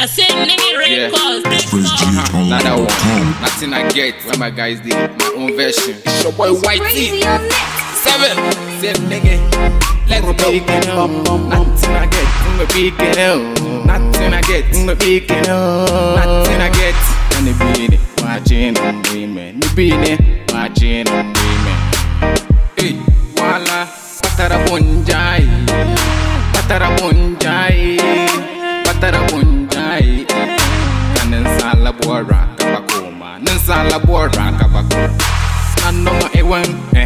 I said nigga records. ExpressGHOnline.com. Nothing I get when my guys did my own version. It's your boy Whitey. 7. Same nigga. Let's go. Nothing I get from the beginning. Nothing I get from the beginning. Nothing I get. And the beginning, watching on women. The beginning, watching on women. Hey, voila. Patara bunjai. Patara bunjai. Patara bunjai. Nansala bora kabakoma. Nansala bora kabakoma. Nanoma ewan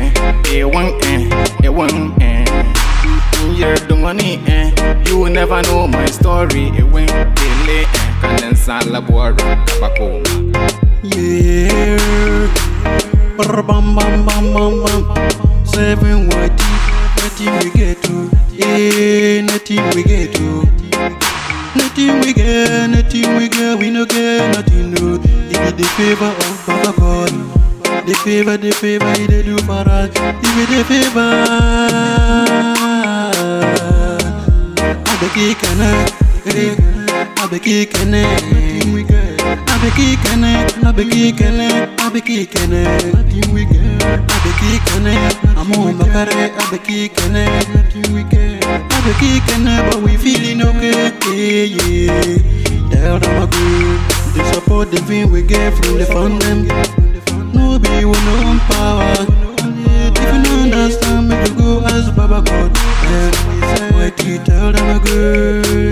you're the money you will never know my story ewan dele Nansala bora kabakoma. Yeah, bam bam bam bam bam. 7 nothing we get to. Yeah, nothing we get to. Nothing we get, we no get nothing no. If it the favor of Baba God, the favor he dey do for us. If it the favor, I be kicking it, I be kicking it, I be kicking it, I be kicking it, I be kicking it. Nothing we get, I be kicking it. I'm on Bakare, I be kicking it. Nothing we get, I be kicking it, but we feeling okay. Yeah. Tell them I'm good. They support the thing we get from the funding. No be with no own power. If you don't understand, make you go ask Baba God. Why do you tell them I'm good?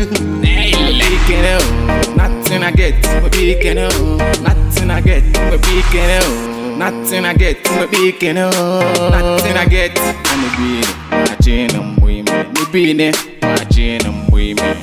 Nothing I get, my beacon. Nothing I get, my beacon. Nothing I get, my beacon. Nothing I get, and the being watching them women. The being watching them women.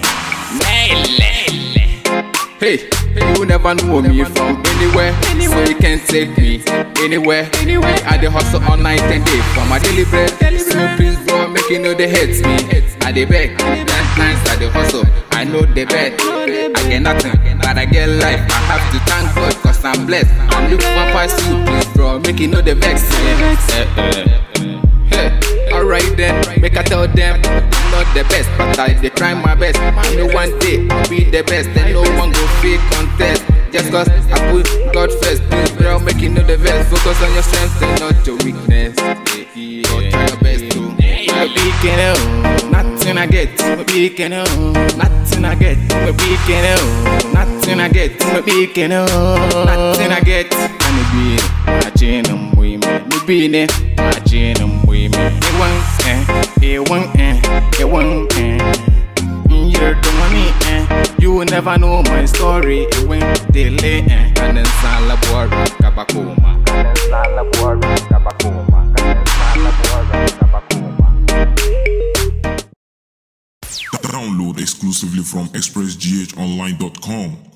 Hey, you never know me from anywhere, so you can't take me anywhere. I dey hustle all night and day for my daily bread. So please, bro, make you know they hate me. I dey beg, that times I dey hustle. I know they bad, I get nothing, but I get life. I have to thank God, cause I'm blessed. I look for past you, please, bro, make you know the vex. Alright then, make I tell them I'm not the best, but I dey try my best. I know one day I'll be the best, and no one go fake contest. Just cause I put God first, please bro, make you know the best. Focus on your strengths and not your weakness. Go try your best too. My beacon, nothing I get, my beacon, nothing I get, my beacon, nothing I get, my beacon, nothing I get. And the being watching them women, the being watching them women. It won't you're the money you will never know my story. It won't delay and then Salabora Kabakoma. Download exclusively from ExpressGHOnline.com.